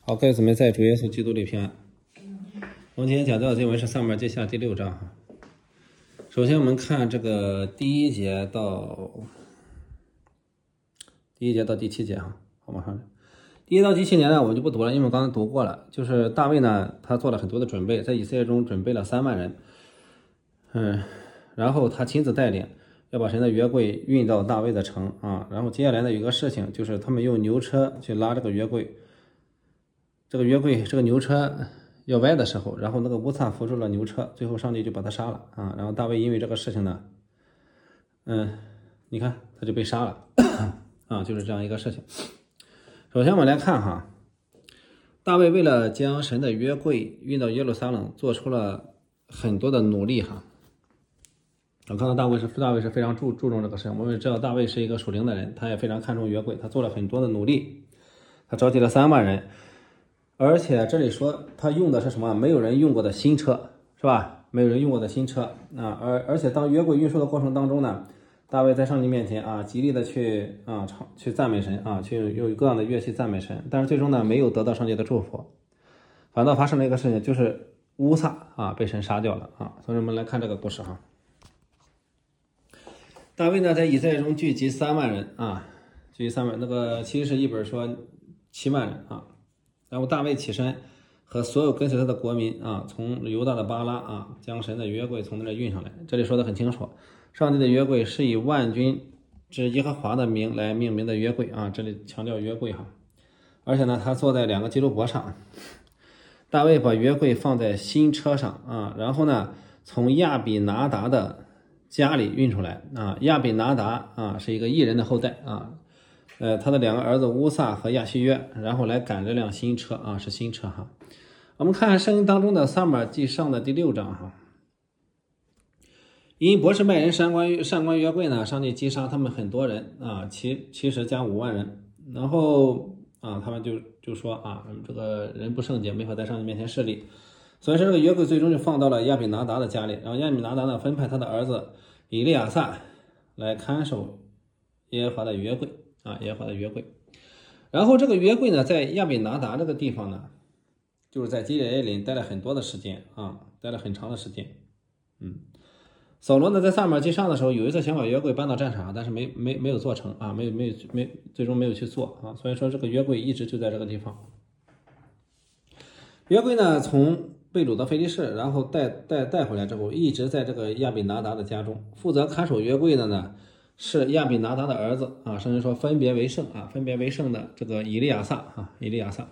好，各位姊妹在主耶稣基督里平安。我们今天讲到的经文是撒母耳记下第6章哈。首先我们看这个第一节到第7节哈，好马上。第1到第7节呢，我们就不读了，因为我刚才读过了。就是大卫呢，他做了很多的准备，在以色列中准备了3万人，然后他亲自带领，要把神的约柜运到大卫的城啊。然后接下来呢，有个事情就是他们用牛车去拉这个约柜。这个牛车要歪的时候，然后那个乌撒扶住了牛车，最后上帝就把他杀了啊。然后大卫因为这个事情呢，你看他就被杀了啊，就是这样一个事情。首先我们来看哈，大卫为了将神的约柜运到耶路撒冷，做出了很多的努力哈。我看到大卫是非常注重这个事情。我们知道大卫是一个属灵的人，他也非常看重约柜，他做了很多的努力，他召集了3万人。而且这里说他用的是什么？没有人用过的新车，是吧？没有人用过的新车啊！而且当约柜运输的过程当中呢，大卫在上帝面前啊，极力的去赞美神啊，去用各样的乐器赞美神，但是最终呢，没有得到上帝的祝福，反倒发生了一个事情，就是乌撒啊被神杀掉了啊！所以我们来看这个故事哈。大卫呢在以色列中聚集3万人啊，聚集3万，那个其实是一本说7万人啊。然后大卫起身，和所有跟随他的国民啊，从犹大的巴拉啊，将神的约柜从那里运上来。这里说的很清楚，上帝的约柜是以万军之耶和华的名来命名的约柜啊，这里强调约柜哈。而且呢，他坐在2个基路伯上。大卫把约柜放在新车上啊，然后呢，从亚比拿达的家里运出来啊。亚比拿达啊是一个异人的后代啊。他的2个儿子乌撒和亚希约，然后来赶这辆新车啊，是新车哈。我们看圣经当中的撒母耳记上的第6章哈。因伯示麦人擅观约柜呢，上帝击杀他们很多人啊，70加5万人。然后啊，他们就说啊，这个人不圣洁，没法在上帝面前势力。所以说这个约柜最终就放到了亚比拿达的家里，然后亚比拿达呢分派他的儿子以利亚撒来看守耶和华的约柜。耶和华的约柜，然后这个约柜呢，在亚比拿达这个地方呢，就是在基列耶待了很多的时间啊，待了很长的时间。扫罗呢，在撒母耳记上的时候，有一次想把约柜搬到战场上，但是没有做成啊，最终没有去做啊，所以说这个约柜一直就在这个地方。约柜呢，从被掳到非利士，然后带回来之后，一直在这个亚比拿达的家中，负责看守约柜的呢。是亚比拿达的儿子啊，圣经说分别为圣的这个以利亚撒啊，以利亚撒。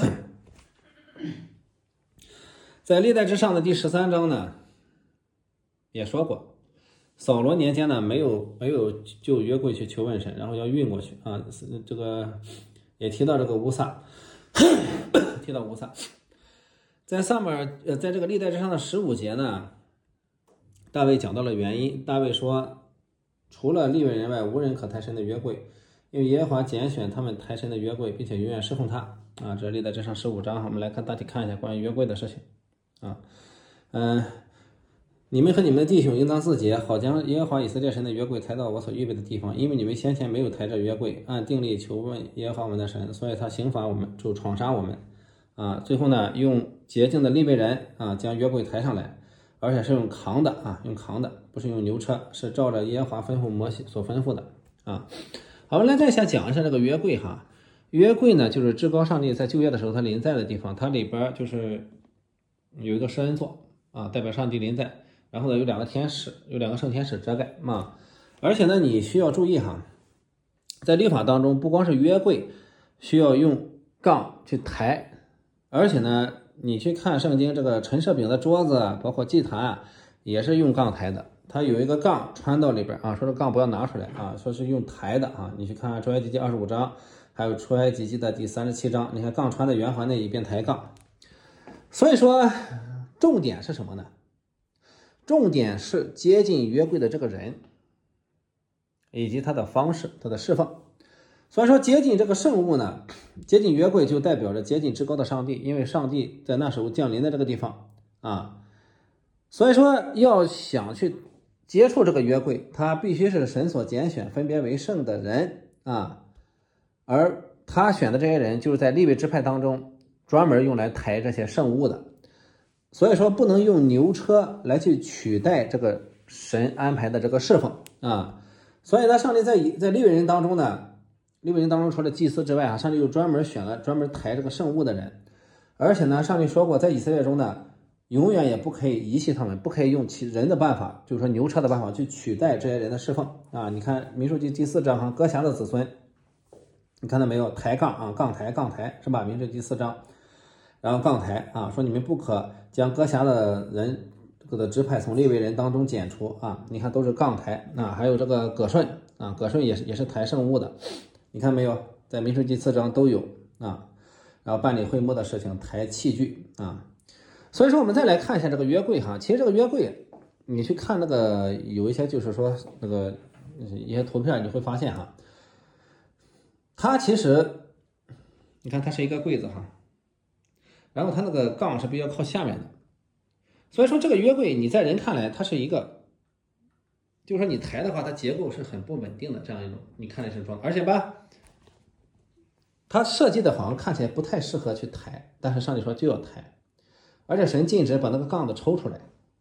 在历代之上的第13章呢，也说过，扫罗年间呢没有就约柜去求问神，然后要运过去啊，这个也提到这个乌撒，提到乌撒，在撒母耳在这个历代之上的15节呢，大卫讲到了原因，大卫说。除了利未人外，无人可抬神的约柜，因为耶和华拣选他们抬神的约柜，并且永远侍奉他啊。这是历代志上15章，我们来大体看一下关于约柜的事情啊。你们和你们的弟兄应当自洁，好将耶和华以色列神的约柜抬到我所预备的地方，因为你们先前没有抬着约柜，按定例求问耶和华我们的神，所以他刑罚我们，就闯杀我们啊。最后呢，用洁净的利未人啊将约柜抬上来。而且是用扛的啊，不是用牛车，是照着耶和华吩咐摩西所吩咐的啊。好，我们来再讲一下这个约柜哈。约柜呢，就是至高上帝在旧约的时候他临在的地方，它里边就是有一个施恩座啊，代表上帝临在。然后呢，有2个天使，有2个圣天使遮盖啊。而且呢，你需要注意哈，在律法当中，不光是约柜需要用杠去抬，而且呢。你去看圣经，这个陈设饼的桌子，包括祭坛也是用杠抬的。它有一个杠穿到里边啊，说这杠不要拿出来啊，说是用抬的啊。你去看出埃及记25章，还有出埃及记的第37章，你看杠穿在圆环内，以便抬杠。所以说，重点是什么呢？重点是接近约柜的这个人，以及他的方式，他的侍奉。所以说接近这个圣物呢，接近约柜就代表着接近至高的上帝，因为上帝在那时候降临在这个地方啊。所以说要想去接触这个约柜，他必须是神所拣选分别为圣的人啊，而他选的这些人就是在利未支派当中专门用来抬这些圣物的。所以说不能用牛车来去取代这个神安排的这个侍奉啊。所以呢，上帝在利未人当中呢，利未人当中除了祭司之外啊，上帝又专门选了专门抬这个圣物的人。而且呢，上帝说过，在以色列中呢，永远也不可以遗弃他们，不可以用人的办法，就是说牛车的办法去取代这些人的侍奉啊。你看民数记第4章哈，歌辖的子孙，你看到没有？抬杠啊，杠抬是吧？民数记第4章，然后杠抬啊，说你们不可将歌辖的人这个支派从利未人当中剪除啊。你看都是杠抬啊，还有这个葛顺啊，葛顺也是抬圣物的，你看没有？在民数记4章都有啊。然后办理会幕的事情，抬器具啊。所以说我们再来看一下这个约柜哈，其实这个约柜你去看那个有一些就是说那个一些图片，你会发现哈，它其实你看它是一个柜子哈，然后它那个杠是比较靠下面的，所以说这个约柜你在人看来它是一个，就是说你抬的话它结构是很不稳定的这样一种，你看来是装，而且吧它设计的好像看起来不太适合去抬，但是上帝说就要抬，而且神禁止把那个杠子抽出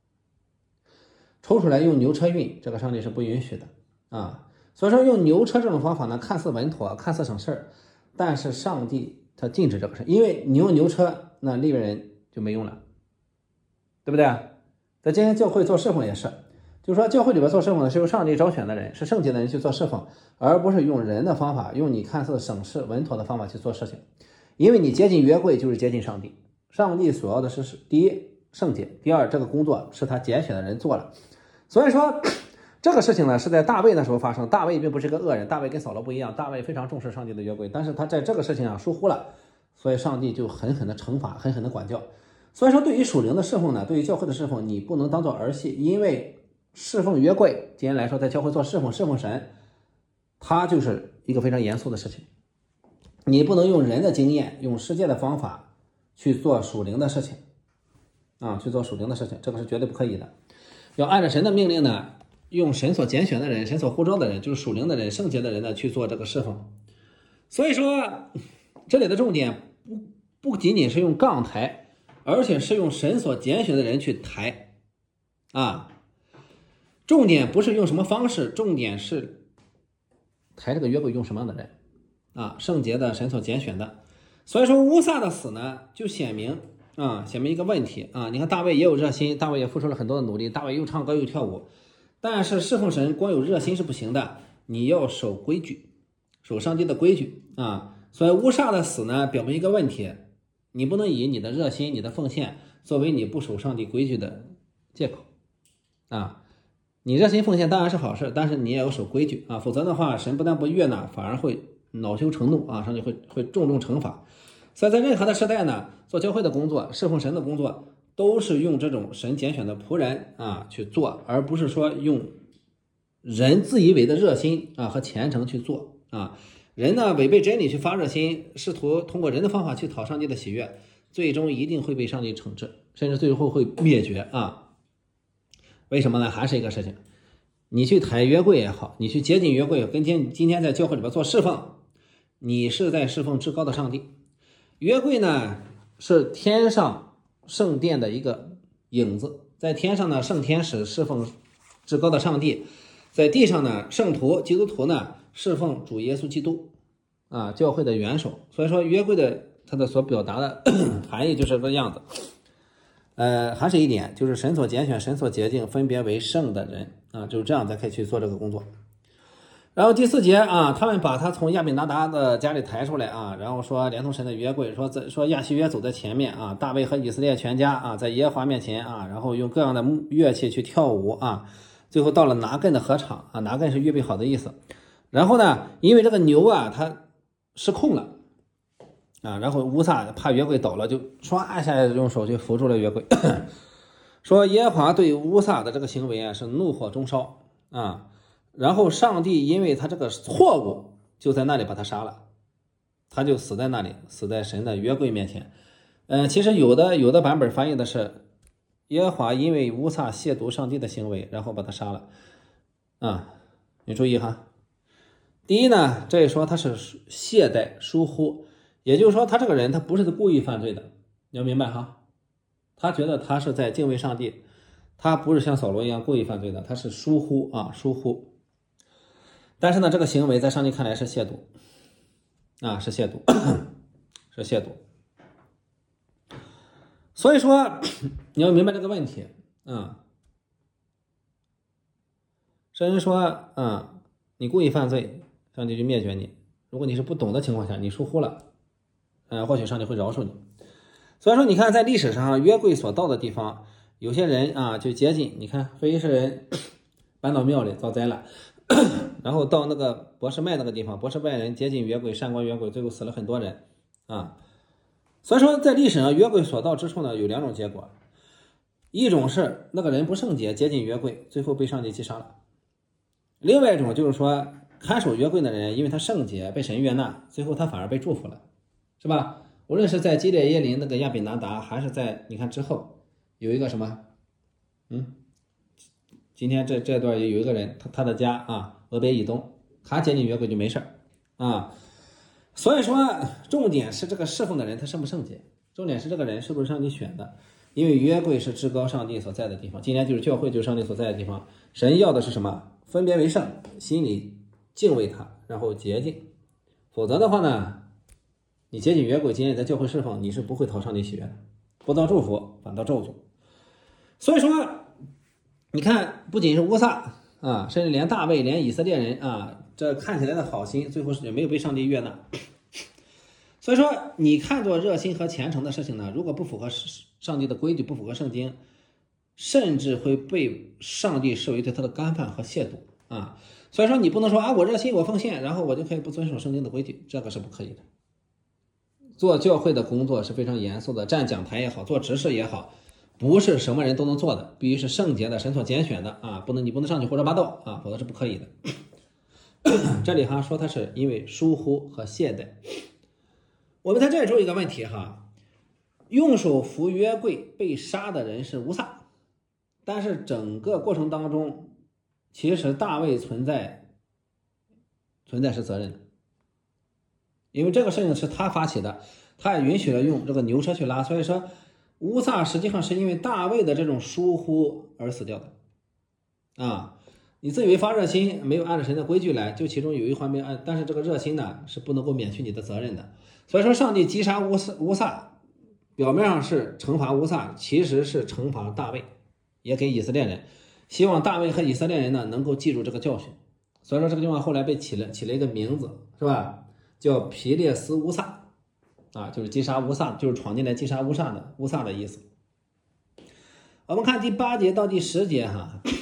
来用牛车运，这个上帝是不允许的啊。所以说用牛车这种方法呢，看似稳妥，看似省事儿，但是上帝他禁止这个事，因为你用牛车，那利未人就没用了，对不对？在今天教会做侍奉也是，就是说教会里边做侍奉呢，是由上帝招选的人，是圣洁的人去做侍奉，而不是用人的方法，用你看似省事稳妥的方法去做事情。因为你接近约柜就是接近上帝，上帝所要的是第一圣洁，第二这个工作是他拣选的人做了。所以说这个事情呢是在大卫那时候发生，大卫并不是个恶人，大卫跟扫罗不一样，大卫非常重视上帝的约柜，但是他在这个事情上疏忽了，所以上帝就狠狠的惩罚，狠狠的管教。所以说对于属灵的侍奉呢，对于教会的侍奉，你不能当做儿戏，因为侍奉约柜今天来说在教会做侍奉神，它就是一个非常严肃的事情，你不能用人的经验，用世界的方法去做属灵的事情啊，去做属灵的事情，这个是绝对不可以的。要按照神的命令呢，用神所拣选的人，神所呼召的人，就是属灵的人，圣洁的人呢去做这个侍奉。所以说这里的重点不仅仅是用杠抬，而且是用神所拣选的人去抬啊。重点不是用什么方式，重点是抬这个约柜用什么样的人啊，圣洁的，神所拣选的。所以说乌撒的死呢，就显明一个问题啊。你看大卫也有热心，大卫也付出了很多的努力，大卫又唱歌又跳舞，但是侍奉神光有热心是不行的，你要守规矩，守上帝的规矩啊。所以乌撒的死呢，表明一个问题，你不能以你的热心、你的奉献作为你不守上帝规矩的借口啊。你热心奉献当然是好事，但是你也要守规矩啊，否则的话，神不但不悦纳，反而会恼羞成怒啊，上帝会重惩罚。所以在任何的时代呢，做教会的工作、侍奉神的工作，都是用这种神拣选的仆人啊去做，而不是说用人自以为的热心啊和虔诚去做啊。人呢违背真理去发热心，试图通过人的方法去讨上帝的喜悦，最终一定会被上帝惩治，甚至最后会灭绝啊。为什么呢？还是一个事情，你去抬约柜也好，你去接近约柜，跟今天在教会里边做侍奉，你是在侍奉至高的上帝。约柜呢是天上圣殿的一个影子，在天上呢圣天使侍奉至高的上帝，在地上呢圣徒基督徒呢侍奉主耶稣基督啊，教会的元首。所以说约柜的它的所表达的含义就是这个样子。还是一点，就是神所拣选、神所洁净、分别为圣的人啊，就是这样才可以去做这个工作。然后第4节啊，他们把他从亚比拿达的家里抬出来啊，然后说连同神的约柜，说亚西约走在前面啊，大卫和以色列全家啊，在耶和华面前啊，然后用各样的乐器去跳舞啊，最后到了拿根的禾场啊，拿根是预备好的意思。然后呢，因为这个牛啊，它失控了。然后乌撒怕约柜倒了，就唰一下用手就扶住了约柜。说耶和华对乌撒的这个行为啊是怒火中烧啊，然后上帝因为他这个错误，就在那里把他杀了，他就死在那里，死在神的约柜面前。其实有的版本翻译的是耶和华因为乌撒亵渎上帝的行为，然后把他杀了啊。你注意哈，第一呢，这里说他是懈怠疏忽， 也就是说他这个人他不是故意犯罪的，你要明白哈，他觉得他是在敬畏上帝，他不是像扫罗一样故意犯罪的，他是疏忽啊，疏忽。但是呢，这个行为在上帝看来是亵渎啊，是亵渎是亵渎。所以说你要明白这个问题啊。神说你故意犯罪，上帝就灭绝你。如果你是不懂的情况下，你疏忽了，或许上帝会饶恕你。所以说你看在历史上约柜所到的地方，有些人就接近，你看非利士人搬到庙里遭灾了，然后到那个伯示麦那个地方，伯示麦人接近约柜，擅过约柜，最后死了很多人啊。所以说在历史上约柜所到之处呢，有两种结果，一种是那个人不圣洁接近约柜，最后被上帝击杀了。另外一种就是说看守约柜的人因为他圣洁被神悦纳，最后他反而被祝福了，是吧？无论是在基列耶林那个亚比拿达，还是在你看之后有一个什么今天这段有一个人他的家俄别以东，他接近约柜就没事所以说重点是这个侍奉的人他圣不圣洁，重点是这个人是不是上帝选的。因为约柜是至高上帝所在的地方，今天就是教会就是上帝所在的地方，神要的是什么？分别为圣，心里敬畏他，然后洁净。否则的话呢，你接近约柜，今天在教会侍奉，你是不会讨上帝喜悦的，不遭祝福反遭咒诅。所以说你看不仅是乌撒甚至连大卫连以色列人这看起来的好心最后也没有被上帝悦纳。所以说你看作热心和虔诚的事情呢，如果不符合上帝的规矩，不符合圣经，甚至会被上帝视为对他的干犯和亵渎所以说你不能说我热心我奉献，然后我就可以不遵守圣经的规矩，这个是不可以的。做教会的工作是非常严肃的，站讲台也好，做执事也好，不是什么人都能做的，必须是圣洁的，神所拣选的你不能上去胡说八道否则是不可以的。这里说他是因为疏忽和懈怠。我们在这里注意一个问题用手扶约柜被杀的人是乌撒，但是整个过程当中其实大卫存在是责任的，因为这个事情是他发起的，他也允许了用这个牛车去拉，所以说乌撒实际上是因为大卫的这种疏忽而死掉的你自以为发热心没有按照神的规矩来，就其中有一环没按，但是这个热心呢是不能够免去你的责任的。所以说上帝击杀乌撒表面上是惩罚乌撒，其实是惩罚大卫，也给以色列人，希望大卫和以色列人呢能够记住这个教训。所以说这个地方后来被起了一个名字，是吧？叫皮列斯乌撒就是击杀乌撒，就是闯进来击杀乌撒的意思。我们看第8节到第10节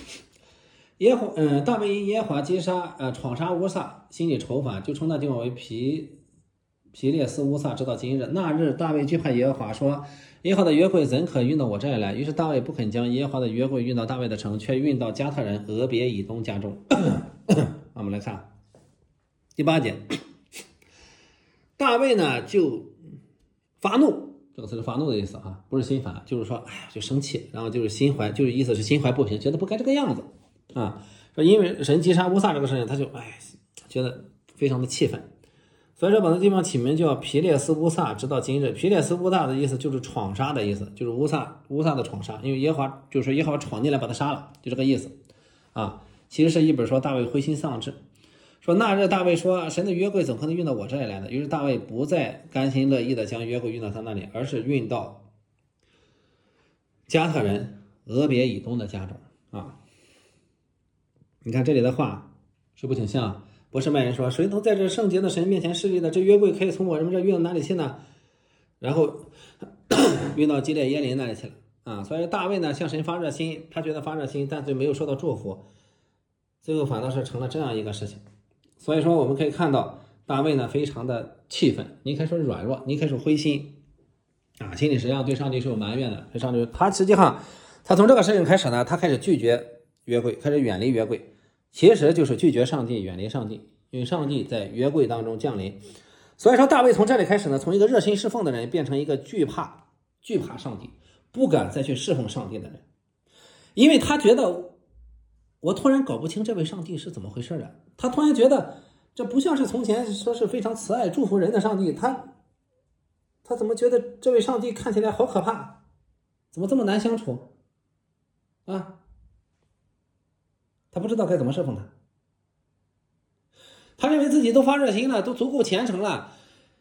大卫因耶和华击杀闯杀乌撒，心里愁烦，就称那地方为皮列斯乌撒，直到今日。那日大卫惧怕耶和华，说耶和华的约柜怎可运到我这里来？于是大卫不肯将耶和华的约柜运到大卫的城，却运到加特人俄别以东家中。我们来看第8节，大卫呢就发怒，这个词是发怒的意思不是心烦，就是说就生气，然后就是心怀，就是意思是心怀不平，觉得不该这个样子说因为神击杀乌撒这个事情，他就觉得非常的气愤，所以说把这地方起名叫皮列斯乌撒，直到今日。皮列斯乌撒的意思就是闯杀的意思，就是乌撒的闯杀，因为耶和华就是说耶和华闯进来把他杀了，就这个意思其实是一本说大卫灰心丧志，说那日大卫说神的约柜怎可能运到我这里来呢？于是大卫不再甘心乐意的将约柜运到他那里，而是运到加特人俄别以东的家中你看这里的话是不挺像伯示麦人说，谁能在这圣洁的神面前侍立的，这约柜可以从我们这运到哪里去呢？然后运到基列耶林那里去了所以大卫呢向神发热心，他觉得发热心，但是没有受到祝福，最后反倒是成了这样一个事情。所以说我们可以看到大卫呢非常的气愤，你可以说软弱，你可以说灰心心里实际上对上帝是有埋怨的，对上帝他实际上他从这个事情开始呢，他开始拒绝约柜，开始远离约柜，其实就是拒绝上帝，远离上帝，因为上帝在约柜当中降临。所以说大卫从这里开始呢，从一个热心侍奉的人变成一个惧怕上帝，不敢再去侍奉上帝的人，因为他觉得我突然搞不清这位上帝是怎么回事他突然觉得这不像是从前说是非常慈爱祝福人的上帝，他他怎么觉得这位上帝看起来好可怕，怎么这么难相处啊？他不知道该怎么侍奉他，他认为自己都发热心了，都足够虔诚了，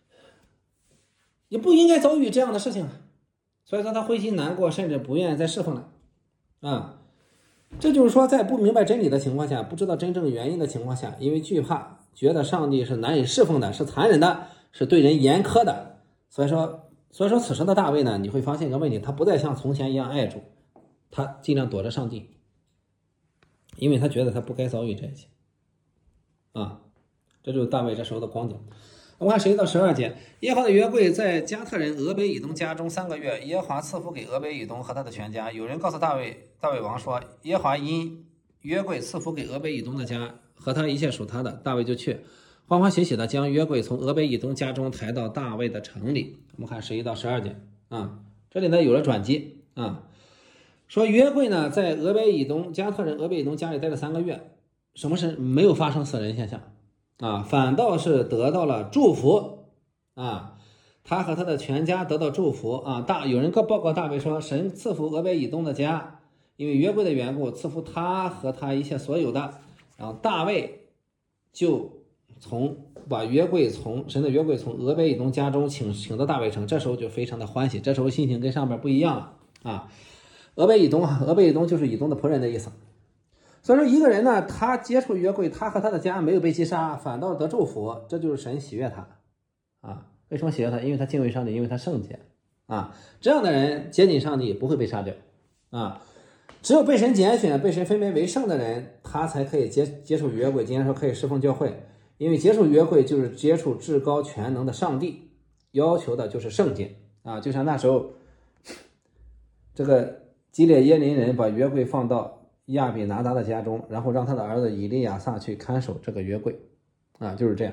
也不应该遭遇这样的事情了，所以说他灰心难过，甚至不愿意再侍奉了啊。这就是说，在不明白真理的情况下，不知道真正原因的情况下，因为惧怕，觉得上帝是难以侍奉的，是残忍的，是对人严苛的，所以说此时的大卫呢，你会发现一个问题，他不再像从前一样爱主，他尽量躲着上帝，因为他觉得他不该遭遇这一切啊。这就是大卫这时候的光景。我们看11到12节，耶和华的约柜在加特人俄别以东家中3个月，耶和华赐福给俄别以东和他的全家。有人告诉大卫王说，耶和华因约柜赐福给俄别以东的家和他一切属他的，大卫就去欢欢喜喜的将约柜从俄别以东家中抬到大卫的城里。我们看11到12节啊，这里呢有了转机啊，说约柜呢在俄别以东加特人俄别以东家里待了3个月，什么事没有发生死人现象啊，反倒是得到了祝福啊，他和他的全家得到祝福啊。有人报告大卫说，神赐福俄别以东的家，因为约柜的缘故，赐福他和他一切所有的。然后大卫就把神的约柜从俄别以东家中请到大卫城，这时候就非常的欢喜，这时候心情跟上面不一样了啊。俄别以东就是以东的仆人的意思。所以说一个人呢，他接触约柜，他和他的家没有被击杀，反倒得祝福，这就是神喜悦他啊。为什么喜悦他？因为他敬畏上帝，因为他圣洁啊。这样的人接近上帝不会被杀掉啊。只有被神拣选、被神分别为圣的人，他才可以接触约柜。今天说可以侍奉教会，因为接触约柜就是接触至高全能的上帝，要求的就是圣洁啊。就像那时候这个基列耶琳人把约柜放到亚比拿达的家中，然后让他的儿子以利亚撒去看守这个约柜啊，就是这样。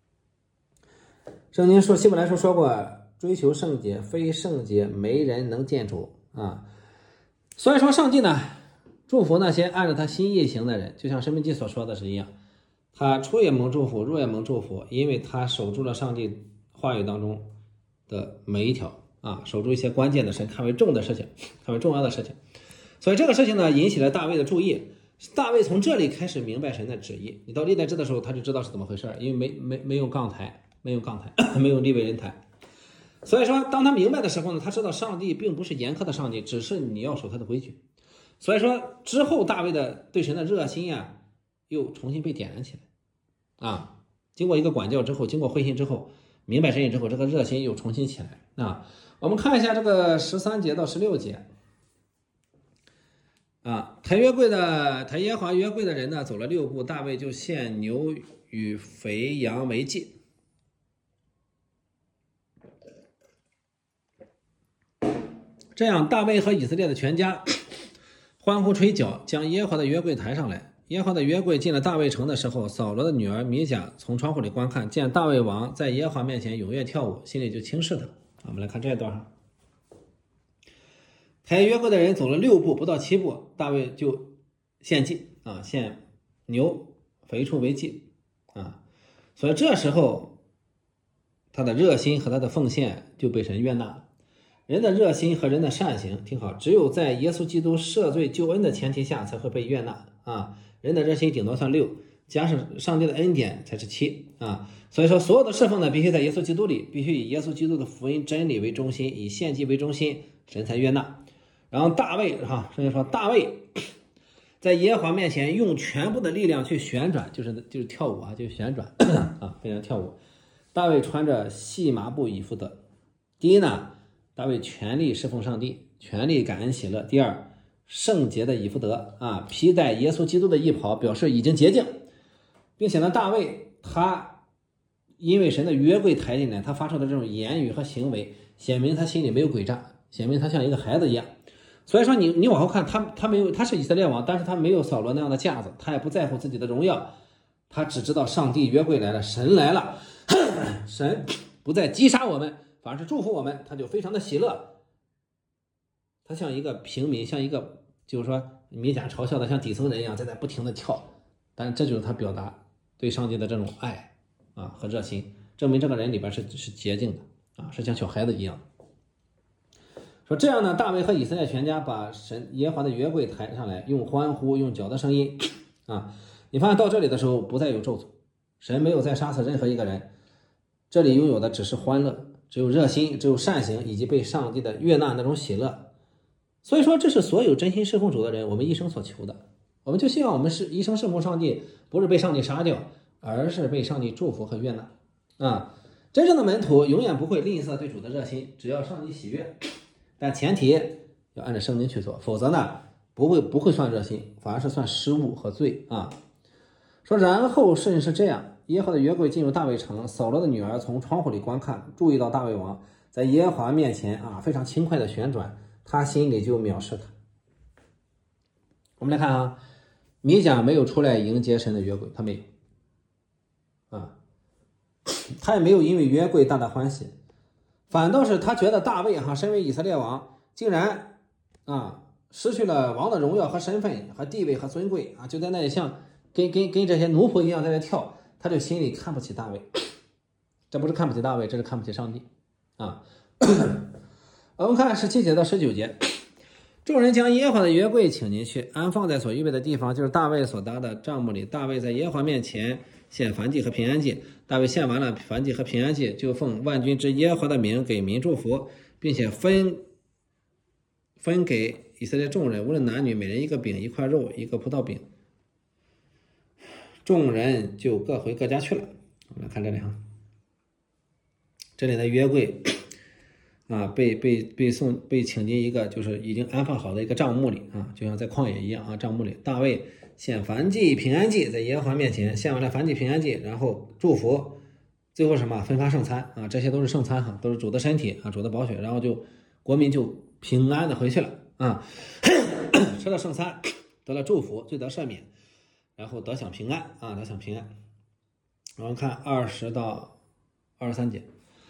圣经说，希伯来书说过，追求圣洁，非圣洁没人能见主啊。所以说上帝呢祝福那些按照他心意行的人，就像申命记所说的是一样，他出也蒙祝福，入也蒙祝福，因为他守住了上帝话语当中的每一条啊，守住一些关键的神看为重要的事情。所以这个事情呢引起了大卫的注意，大卫从这里开始明白神的旨意。你到历代志的时候他就知道是怎么回事，因为没有杠台，没有利未人台。所以说当他明白的时候呢，他知道上帝并不是严苛的上帝，只是你要守他的规矩。所以说之后大卫的对神的热心啊又重新被点燃起来啊。经过一个管教之后，经过灰心之后，明白神意之后，这个热心又重新起来啊。我们看一下这个13节到16节啊，抬耶和华约柜的人呢，走了6步，大卫就献牛与肥羊为祭。这样，大卫和以色列的全家欢呼吹角，将耶和华的约柜抬上来。耶和华的约柜进了大卫城的时候，扫罗的女儿米甲从窗户里观看，见大卫王在耶和华面前踊跃跳舞，心里就轻视他。我们来看这一段。抬约柜的人走了6步，不到7步，大卫就献祭啊，献牛肥畜为祭啊。所以这时候他的热心和他的奉献就被神悦纳了。人的热心和人的善行，听好，只有在耶稣基督赦罪救恩的前提下才会被悦纳啊。人的热心顶多算6，加上上帝的恩典才是7啊。所以说所有的侍奉呢，必须在耶稣基督里，必须以耶稣基督的福音真理为中心，以献祭为中心，神才悦纳。然后大卫圣经说大卫在耶和华面前用全部的力量去旋转，就是跳舞啊，就是旋转啊，非常跳舞。大卫穿着细麻布以弗得。第一呢，大卫全力侍奉上帝，全力感恩喜乐。第二，圣洁的以弗得啊，披戴耶稣基督的衣袍，表示已经洁净，并且呢，大卫他因为神的约柜抬进来，他发出的这种言语和行为，显明他心里没有诡诈，显明他像一个孩子一样。所以说你往后看，他是以色列王，但是他没有扫罗那样的架子，他也不在乎自己的荣耀，他只知道上帝约柜来了，神来了，神不再击杀我们，反而是祝福我们，他就非常的喜乐。他像一个平民，像一个就是说米甲嘲笑的像底层人一样，在那不停的跳，但是这就是他表达对上帝的这种爱啊和热心，证明这个人里边是洁净的是像小孩子一样。说这样呢，大卫和以色列全家把耶和华的约柜抬上来，用欢呼用脚的声音你发现到这里的时候不再有咒诅，神没有再杀死任何一个人，这里拥有的只是欢乐，只有热心，只有善行，以及被上帝的悦纳那种喜乐。所以说这是所有真心侍奉主的人我们一生所求的。我们就希望我们是一生侍奉上帝，不是被上帝杀掉，而是被上帝祝福和悦纳真正的门徒永远不会吝啬对主的热心，只要上帝喜悦，但前提要按照圣经去做，否则呢不会算热心，反而是算失误和罪说然后甚是这样，耶和华的约柜进入大卫城，扫罗的女儿从窗户里观看，注意到大卫王在耶和华面前非常轻快的旋转，他心里就藐视他。我们来看米甲没有出来迎接神的约柜，他没有他也没有因为约柜大大欢喜，反倒是他觉得大卫身为以色列王，竟然失去了王的荣耀和身份和地位和尊贵就在那里像跟这些奴仆一样在那跳，他就心里看不起大卫。这不是看不起大卫，这是看不起上帝我们看17节到19节，众人将耶和华的约柜请进去，安放在所预备的地方，就是大卫所搭的帐幕里。大卫在耶和华面前献燔祭和平安祭，大卫献完了燔祭和平安祭，就奉万军之耶和华的名给民祝福，并且分给以色列众人，无论男女，每人一个饼，一块肉，一个葡萄饼。众人就各回各家去了。我们来看这里这里的约柜被请进一个就是已经安放好的一个帐幕里就像在旷野一样帐幕里。大卫献燔祭平安祭，在耶和华面前献完了燔祭平安祭，然后祝福，最后什么分发圣餐这些都是圣餐都是主的身体主的宝血，然后国民就平安的回去了吃了圣餐，得了祝福，罪得赦免，然后得享平安得享平安。我们看20到23节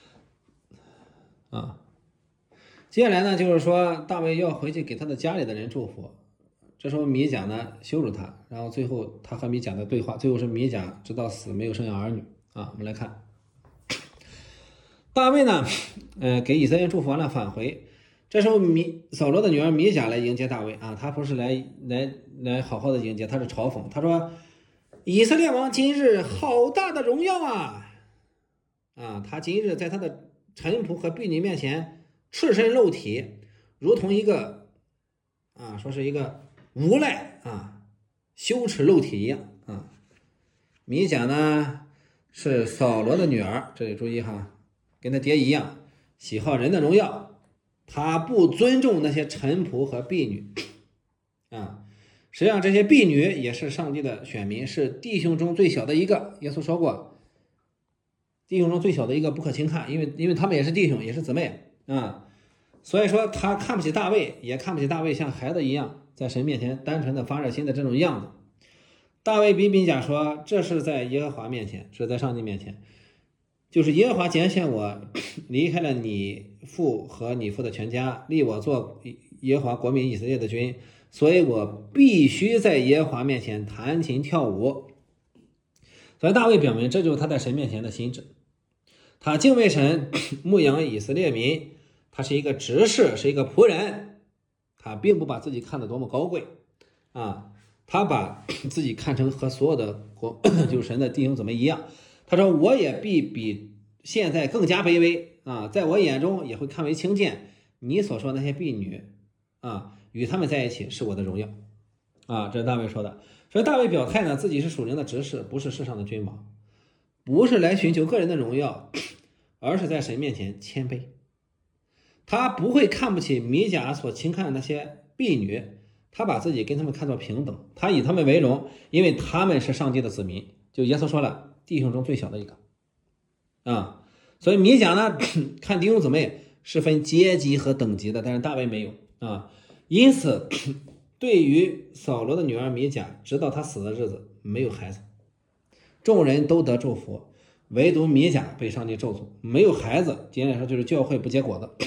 接下来呢就是说大卫要回去给他的家里的人祝福。这时候米甲呢羞辱他，然后最后他和米甲的对话，最后是米甲直到死没有生养儿女我们来看大卫呢给以色列祝福完了返回，这时候扫罗的女儿米甲来迎接大卫他不是来好好的迎接，他是嘲讽，他说以色列王今日好大的荣耀他今日在他的臣仆和婢女面前赤身露体，如同一个说是一个无赖羞耻露体一样米甲呢是扫罗的女儿，这里注意跟他爹一样喜好人的荣耀，他不尊重那些臣仆和婢女实际上这些婢女也是上帝的选民，是弟兄中最小的一个。耶稣说过弟兄中最小的一个不可轻看，因为他们也是弟兄，也是姊妹所以说他看不起大卫，也看不起大卫像孩子一样在神面前单纯的发热心的这种样子。大卫比米甲说，这是在耶和华面前，是在上帝面前，就是耶和华拣选我，离开了你父和你父的全家，立我做耶和华国民以色列的君，所以我必须在耶和华面前弹琴跳舞。所以大卫表明这就是他在神面前的心志，他敬畏神，牧养以色列民，他是一个执事，是一个仆人，他并不把自己看得多么高贵他把自己看成和所有的就是神的弟兄姊妹一样。他说我也必比现在更加卑微在我眼中也会看为轻贱，你所说那些婢女与他们在一起是我的荣耀这是大卫说的。所以大卫表态呢，自己是属灵的执事，不是世上的君王，不是来寻求个人的荣耀，而是在神面前谦卑。他不会看不起米甲所轻看的那些婢女，他把自己跟他们看作平等，他以他们为荣，因为他们是上帝的子民，就耶稣说了，弟兄中最小的一个所以米甲呢看弟兄姊妹是分阶级和等级的，但是大卫没有因此对于扫罗的女儿米甲，直到他死的日子没有孩子，众人都得祝福，唯独米甲被上帝咒诅，没有孩子，简单来说就是教会不结果的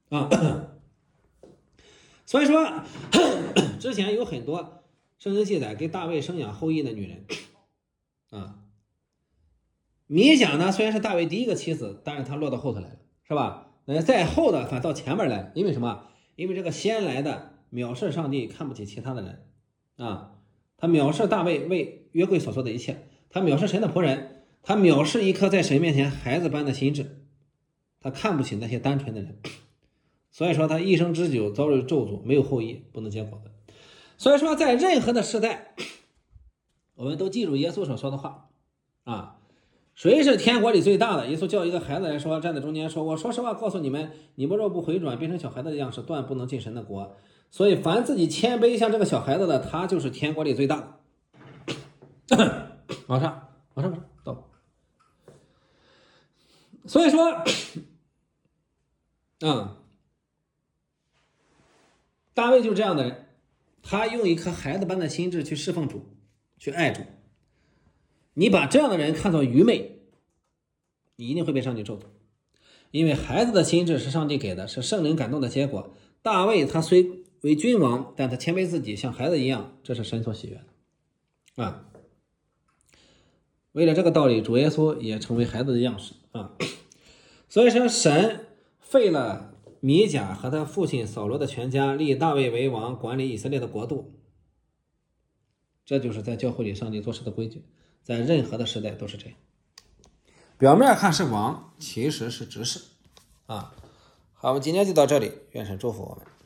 所以说之前有很多圣经记载给大卫生养后裔的女人米甲呢虽然是大卫第一个妻子，但是她落到后头来了是吧？那再后的反到前面来，因为什么？因为这个先来的藐视上帝，看不起其他的人啊，他藐视大卫为约柜所做的一切，他藐视神的仆人，他藐视一颗在神面前孩子般的心智，他看不起那些单纯的人，所以说他一生之久遭遇咒诅，没有后裔，不能结果的。所以说在任何的时代，我们都记住耶稣所说的话啊，谁是天国里最大的？耶稣叫一个孩子来说，站在中间说，我说实话告诉你们，你们若不回转变成小孩子的样式，断不能进神的国。所以凡自己谦卑像这个小孩子的，他就是天国里最大的。往上到。所以说大卫就是这样的人，他用一颗孩子般的心智去侍奉主，去爱主。你把这样的人看作愚昧，你一定会被上帝咒诅。因为孩子的心智是上帝给的，是圣灵感动的结果。大卫他虽为君王，但他谦卑自己，像孩子一样，这是神所喜悦的啊。为了这个道理，主耶稣也成为孩子的样式啊。所以说，神废了米甲和他父亲扫罗的全家，立大卫为王，管理以色列的国度。这就是在教会里上帝做事的规矩，在任何的时代都是这样。表面看是王，其实是执事啊。好，我们今天就到这里，愿神祝福我们。